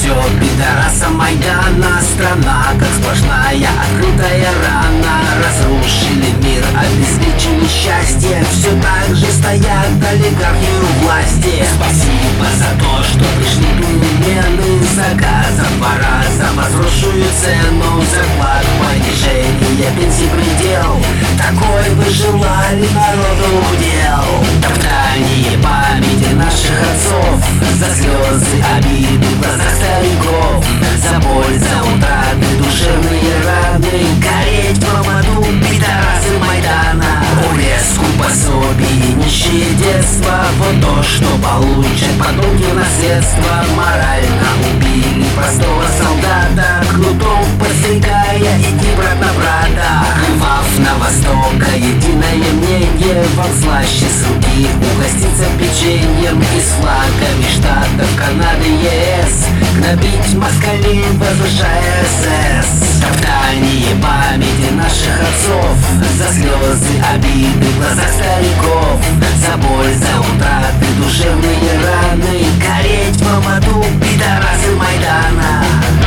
все пидорасам Майдана. Страна, как сплошная открытая рана. Разрушили мир, обеспечили счастье. Все так же стоят олигархи у власти. Спасибо за то, что пришли перемены. Заказом 2 раза возросшую цену. Зарплат понижение, пенсий предел. Такой вы желали народу удел. Топтание памяти наших отцов. За слезы, обиды в глазах стариков. За боль, за утраты, душевные раны. Гореть в аду, пидорасы Майдана. Урезку пособий, нищие детства. Вот то, что получат потомки наследства. Морально убили простого солдата, кнутом подстрекая идти брат на брата. Плывав на востока, единое мнение. Вам слаще с руки угоститься печеньем. Из флагами штатов Канады, ЕС гнобить москалей, возвышая СС. Топтание памяти наших отцов. За слезы, обиды в глазах стариков. За боль, за утраты, душевные раны. Гореть в аду, пидорасы Майдана.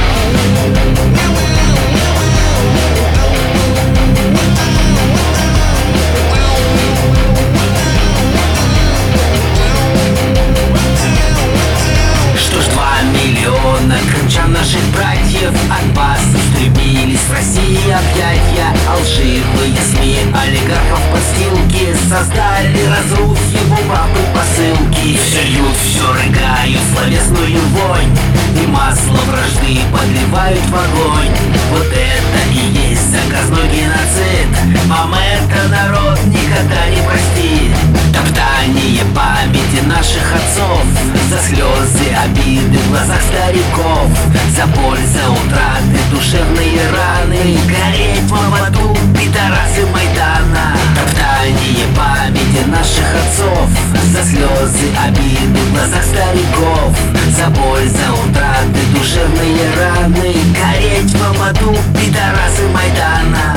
Что ж, 2 миллиона крымчан, наших братьев, от вас устремились в России объятья. Алжировые СМИ олигархов подстилки создали разрухи, бумагу посылки. Все льют, все рыгают, словесную вонь, и масло вражды подливают в огонь. Вот это и есть заказной геноцид. Вам это народ никогда не простит. Топтание памяти наших отцов. За слезы, обиды в глазах стариков. За боль, за утраты, душевные раны. Гореть в аду, пидорасы Майдана. Топтание памяти наших отцов. За слезы, обиды в глазах стариков. За боль, за утраты, душевные раны. Гореть в аду, пидорасы Майдана.